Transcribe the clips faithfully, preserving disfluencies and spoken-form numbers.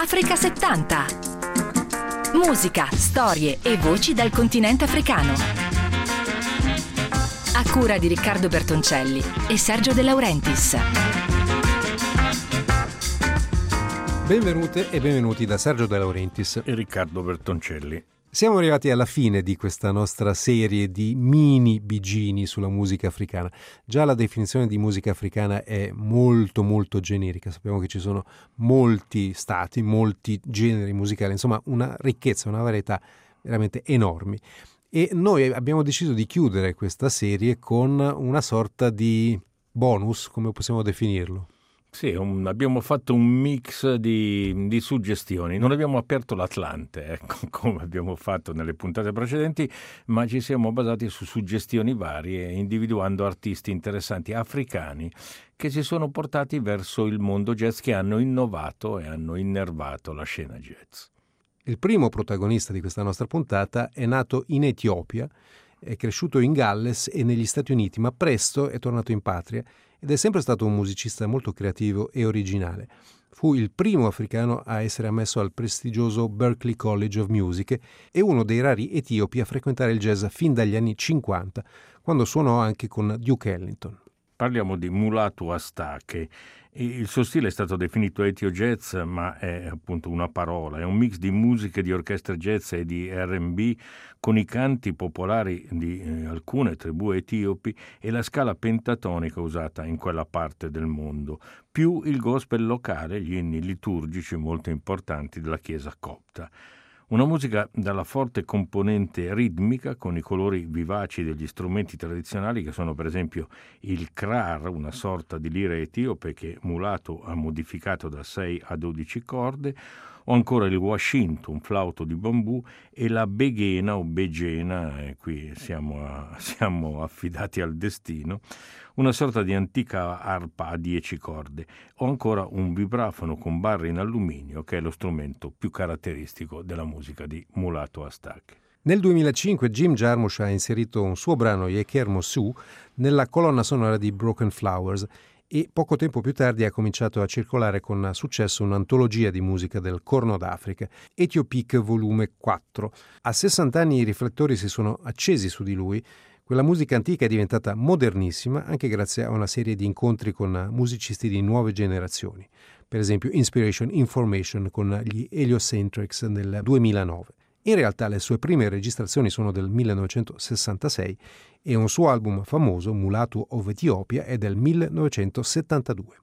Africa settanta. Musica, storie e voci dal continente africano. A cura di Riccardo Bertoncelli e Sergio De Laurentiis. Benvenute e benvenuti da Sergio De Laurentiis e Riccardo Bertoncelli. Siamo arrivati alla fine di questa nostra serie di mini bigini sulla musica africana. Già la definizione di musica africana è molto molto generica. Sappiamo che ci sono molti stati, molti generi musicali, insomma una ricchezza, una varietà veramente enormi. E noi abbiamo deciso di chiudere questa serie con una sorta di bonus, come possiamo definirlo? Sì, un, abbiamo fatto un mix di, di suggestioni. Non abbiamo aperto l'Atlante, ecco, come abbiamo fatto nelle puntate precedenti, ma ci siamo basati su suggestioni varie, individuando artisti interessanti africani che si sono portati verso il mondo jazz, che hanno innovato e hanno innervato la scena jazz. Il primo protagonista di questa nostra puntata è nato in Etiopia, è cresciuto in Galles e negli Stati Uniti, ma presto è tornato in patria ed è sempre stato un musicista molto creativo e originale. Fu il primo africano a essere ammesso al prestigioso Berklee College of Music e uno dei rari etiopi a frequentare il jazz fin dagli anni cinquanta, quando suonò anche con Duke Ellington. Parliamo di Mulatu Astatke. Il suo stile è stato definito Ethio Jazz, ma è appunto una parola, è un mix di musiche di orchestra jazz e di erre and bi con i canti popolari di eh, alcune tribù etiopi e la scala pentatonica usata in quella parte del mondo, più il gospel locale, gli inni liturgici molto importanti della chiesa copta. Una musica dalla forte componente ritmica, con i colori vivaci degli strumenti tradizionali, che sono per esempio il krar, una sorta di lira etiope che Mulatu ha modificato da sei a dodici corde, o ancora il washinto, un flauto di bambù, e la beghena o begena, e qui siamo, a, siamo affidati al destino, una sorta di antica arpa a dieci corde, o ancora un vibrafono con barre in alluminio, che è lo strumento più caratteristico della musica di Mulatu Astatke. Nel duemilacinque Jim Jarmusch ha inserito un suo brano, Yeker Mosu, nella colonna sonora di Broken Flowers e poco tempo più tardi ha cominciato a circolare con successo un'antologia di musica del Corno d'Africa, Ethiopique volume quattro. A sessanta anni i riflettori si sono accesi su di lui. Quella musica antica è diventata modernissima anche grazie a una serie di incontri con musicisti di nuove generazioni, per esempio Inspiration Information con gli Heliocentrics nel duemilanove. In realtà le sue prime registrazioni sono del millenovecentosessantasei e un suo album famoso, Mulatu of Ethiopia, è del millenovecentosettantadue.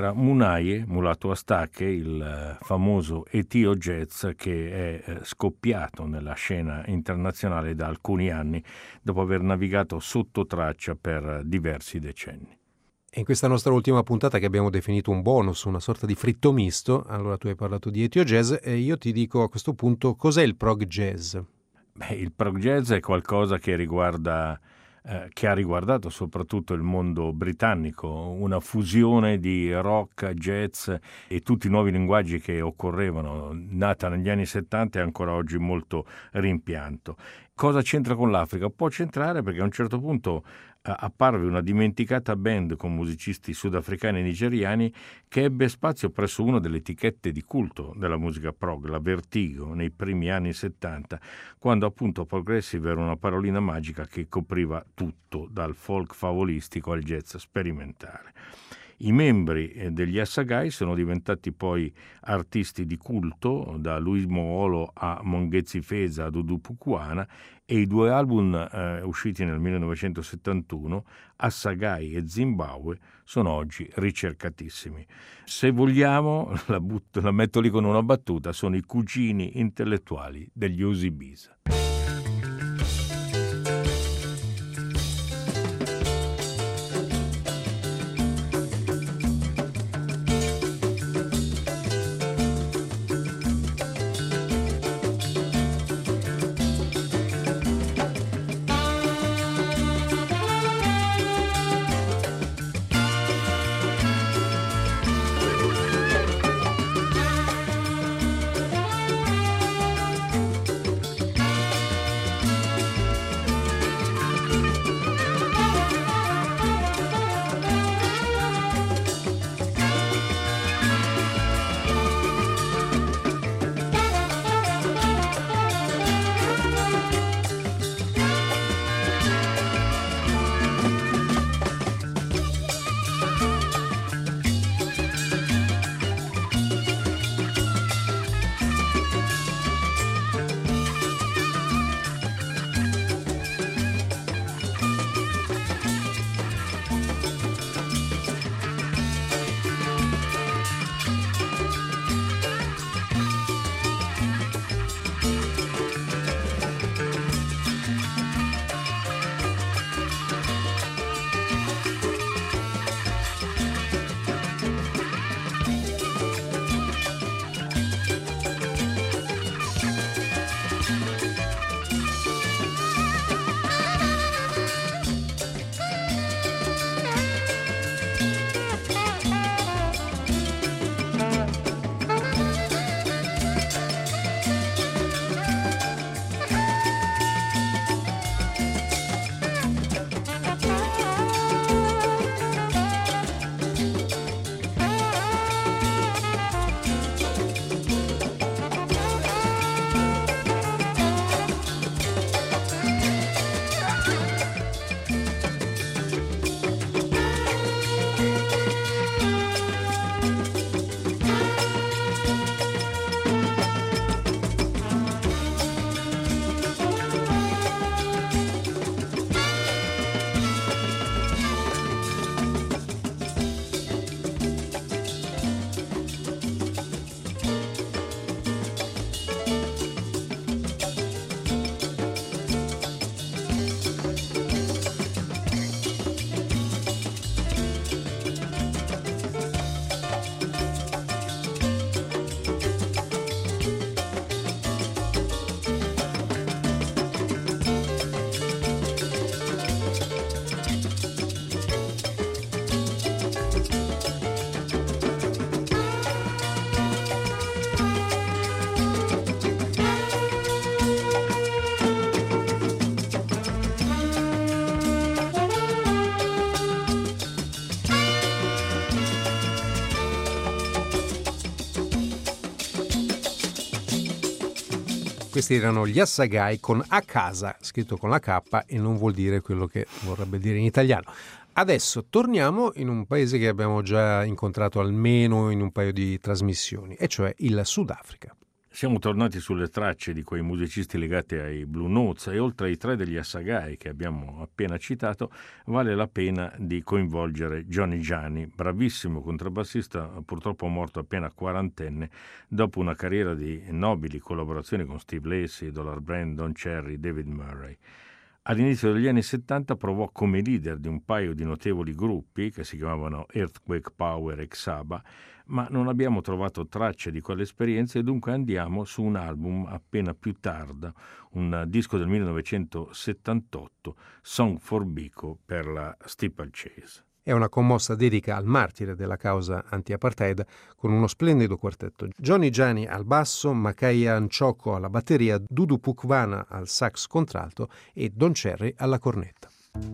era Munaye Mulatu Astatke, il famoso Etio Jazz che è scoppiato nella scena internazionale da alcuni anni dopo aver navigato sotto traccia per diversi decenni. E in questa nostra ultima puntata, che abbiamo definito un bonus, una sorta di fritto misto, allora tu hai parlato di Etio Jazz e io ti dico a questo punto cos'è il prog jazz? Beh, il prog jazz è qualcosa che riguarda eh, che ha riguardato soprattutto il mondo britannico, una fusione di rock, jazz e tutti i nuovi linguaggi che occorrevano, nata negli anni settanta e ancora oggi molto rimpianto. Cosa c'entra con l'Africa? Può c'entrare perché a un certo punto apparve una dimenticata band con musicisti sudafricani e nigeriani che ebbe spazio presso una delle etichette di culto della musica prog, la Vertigo, nei primi anni settanta, quando appunto progressive era una parolina magica che copriva tutto, dal folk favolistico al jazz sperimentale. I membri degli Assagai sono diventati poi artisti di culto, da Luis Moolo a Mongezi Feza a Dudu Pukuana, e i due album eh, usciti nel millenovecentosettantuno, Assagai e Zimbabwe, sono oggi ricercatissimi. Se vogliamo, la, butto, la metto lì con una battuta, sono i cugini intellettuali degli Osibisa. Questi erano gli Assagai con A Casa, scritto con la K e non vuol dire quello che vorrebbe dire in italiano. Adesso torniamo in un paese che abbiamo già incontrato almeno in un paio di trasmissioni, e cioè il Sudafrica. Siamo tornati sulle tracce di quei musicisti legati ai Blue Notes e oltre ai tre degli Assagai che abbiamo appena citato, vale la pena di coinvolgere Johnny Gianni, bravissimo contrabbassista, purtroppo morto appena quarantenne, dopo una carriera di nobili collaborazioni con Steve Lacy, Dollar Brand, Don Cherry, David Murray. All'inizio degli anni settanta provò come leader di un paio di notevoli gruppi che si chiamavano Earthquake Power e Xaba, ma non abbiamo trovato tracce di quell'esperienza e dunque andiamo su un album appena più tarda, un disco del millenovecentosettantotto, Song for Biko per la Steeplechase. È una commossa dedica al martire della causa anti-apartheid con uno splendido quartetto. Johnny Gianni al basso, Makaya Anchoko alla batteria, Dudu Pukvana al sax contralto e Don Cherry alla cornetta.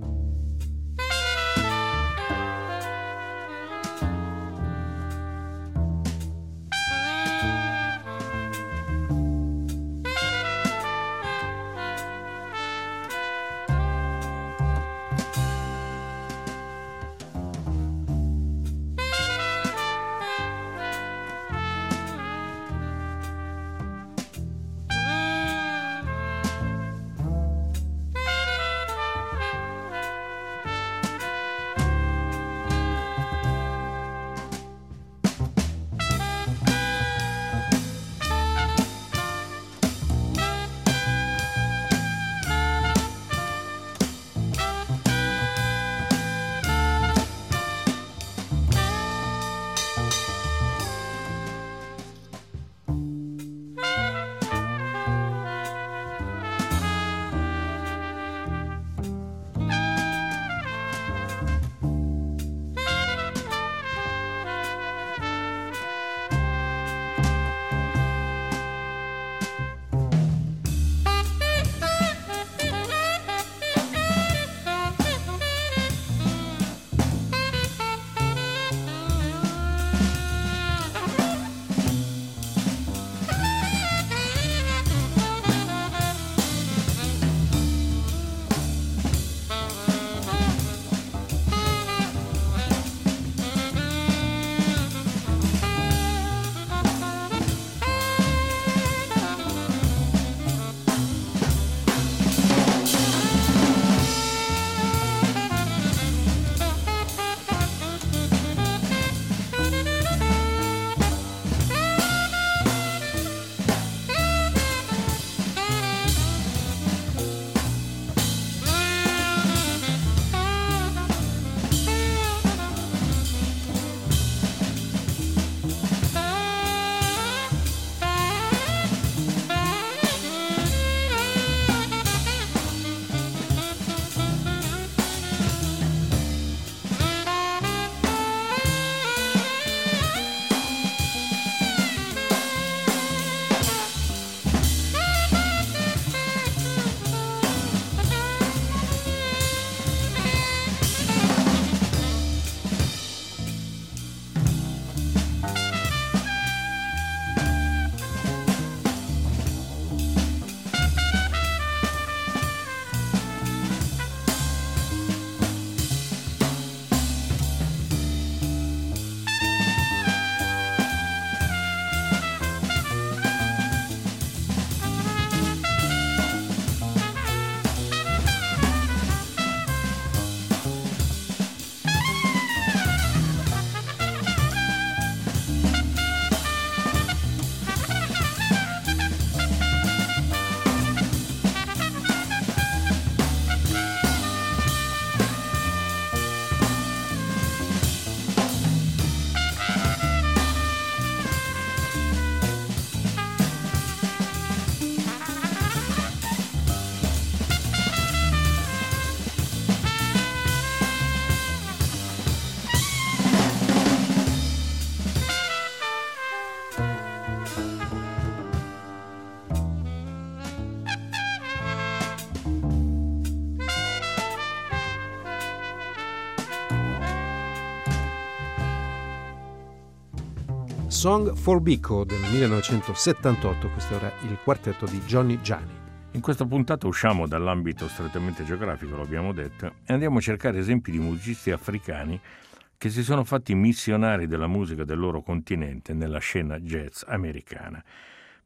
Song for Biko del millenovecentosettantotto, questo era il quartetto di Johnny Gianni. In questa puntata usciamo dall'ambito strettamente geografico, lo abbiamo detto, e andiamo a cercare esempi di musicisti africani che si sono fatti missionari della musica del loro continente nella scena jazz americana.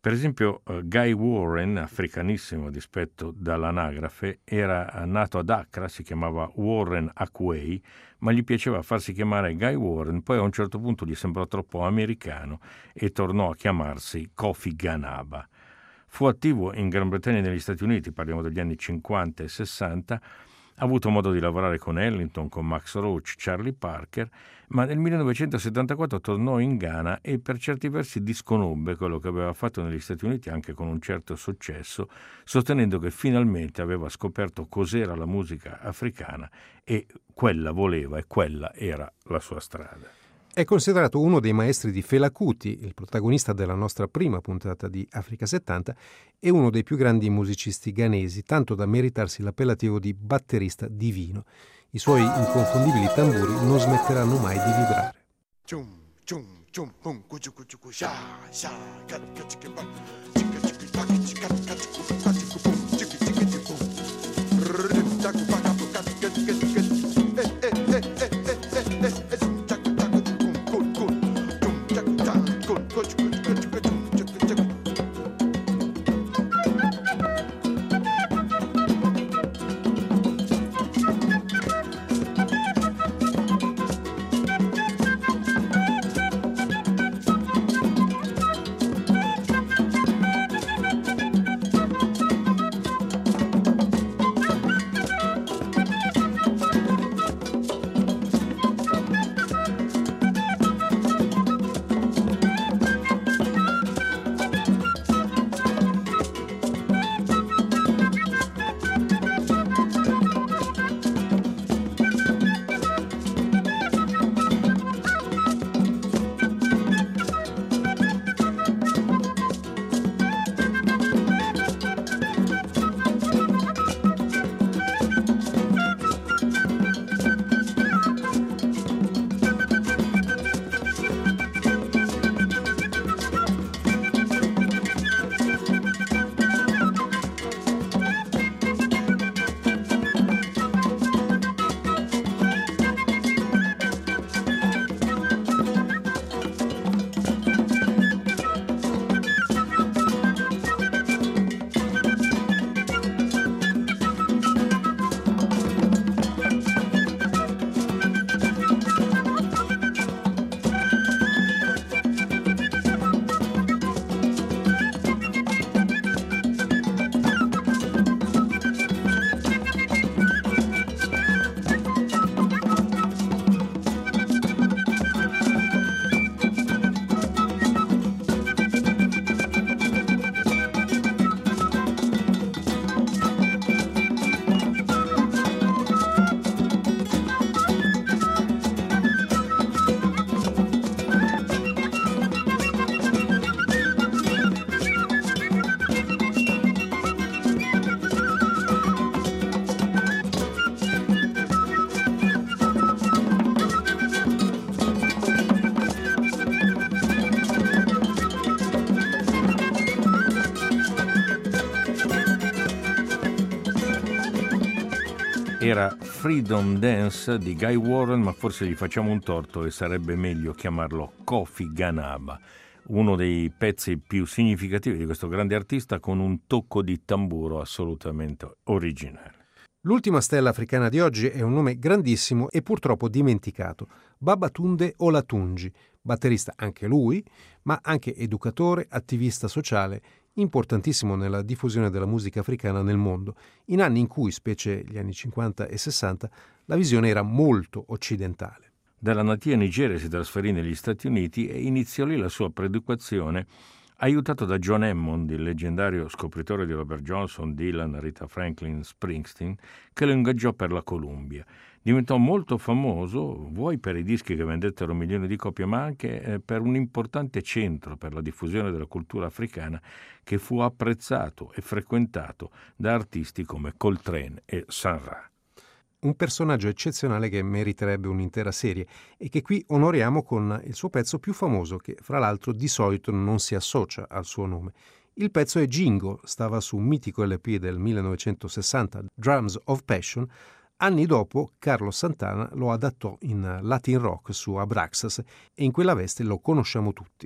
Per esempio, uh, Guy Warren, africanissimo dispetto dall'anagrafe, era nato ad Accra, si chiamava Warren Akwei, ma gli piaceva farsi chiamare Guy Warren, poi a un certo punto gli sembrò troppo americano e tornò a chiamarsi Kofi Ganaba. Fu attivo in Gran Bretagna e negli Stati Uniti, parliamo degli anni cinquanta e sessanta, ha avuto modo di lavorare con Ellington, con Max Roach, Charlie Parker, ma nel millenovecentosettantaquattro tornò in Ghana e per certi versi disconobbe quello che aveva fatto negli Stati Uniti anche con un certo successo, sostenendo che finalmente aveva scoperto cos'era la musica africana e quella voleva e quella era la sua strada. È considerato uno dei maestri di Fela Kuti, il protagonista della nostra prima puntata di Africa settanta, e uno dei più grandi musicisti ghanesi, tanto da meritarsi l'appellativo di batterista divino. I suoi inconfondibili tamburi non smetteranno mai di vibrare. Era Freedom Dance di Guy Warren, ma forse gli facciamo un torto e sarebbe meglio chiamarlo Kofi Ganaba, uno dei pezzi più significativi di questo grande artista con un tocco di tamburo assolutamente originale. L'ultima stella africana di oggi è un nome grandissimo e purtroppo dimenticato, Babatunde Olatunji, batterista anche lui, ma anche educatore, attivista sociale, importantissimo nella diffusione della musica africana nel mondo, in anni in cui, specie gli anni cinquanta e sessanta, la visione era molto occidentale. Dalla natia Nigeria si trasferì negli Stati Uniti e iniziò lì la sua preeducazione, aiutato da John Hammond, il leggendario scopritore di Robert Johnson, Dylan, Rita Franklin, Springsteen, che lo ingaggiò per la Columbia. Diventò molto famoso, vuoi per i dischi che vendettero milioni di copie, ma anche eh, per un importante centro per la diffusione della cultura africana che fu apprezzato e frequentato da artisti come Coltrane e Sun Ra. Un personaggio eccezionale che meriterebbe un'intera serie e che qui onoriamo con il suo pezzo più famoso, che fra l'altro di solito non si associa al suo nome. Il pezzo è Jingo, stava su un mitico L P del millenovecentosessanta, Drums of Passion. Anni dopo Carlos Santana lo adattò in Latin rock su Abraxas e in quella veste lo conosciamo tutti.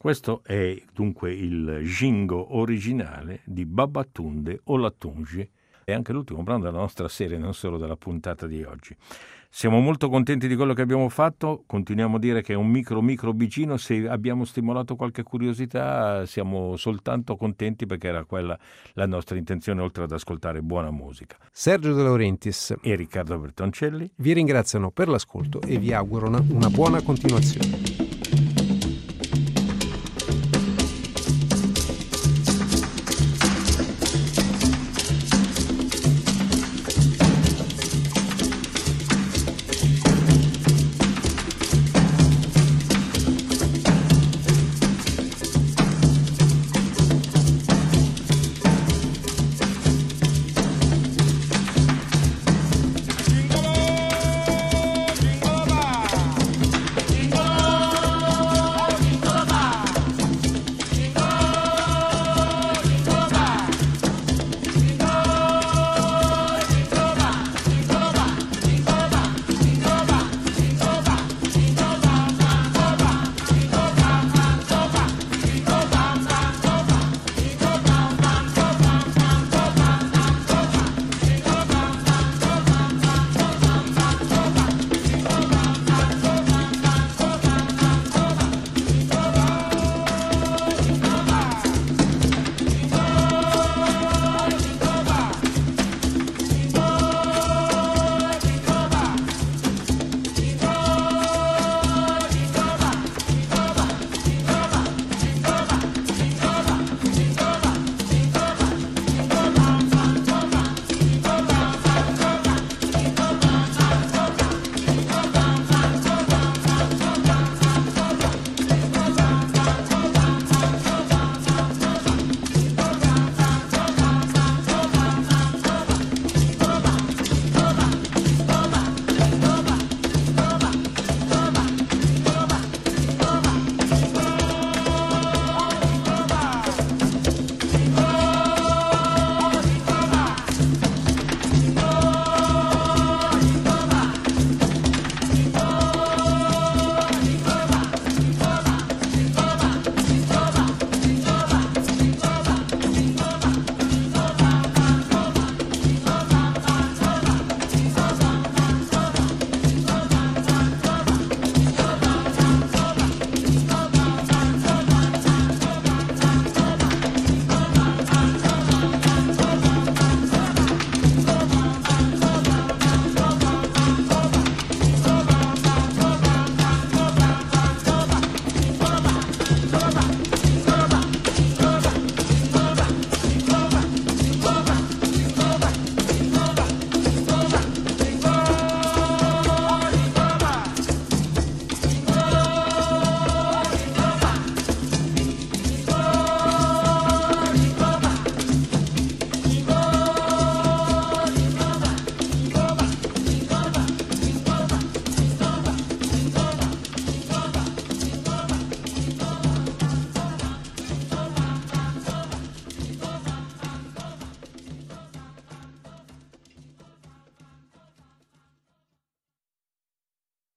Questo è dunque il jingo originale di Babatunde Olatunji, è anche l'ultimo brano della nostra serie, non solo della puntata di oggi. Siamo molto contenti di quello che abbiamo fatto, continuiamo a dire che è un micro micro bicino, se abbiamo stimolato qualche curiosità siamo soltanto contenti perché era quella la nostra intenzione, oltre ad ascoltare buona musica. Sergio De Laurentiis e Riccardo Bertoncelli vi ringraziano per l'ascolto e vi augurano una buona continuazione.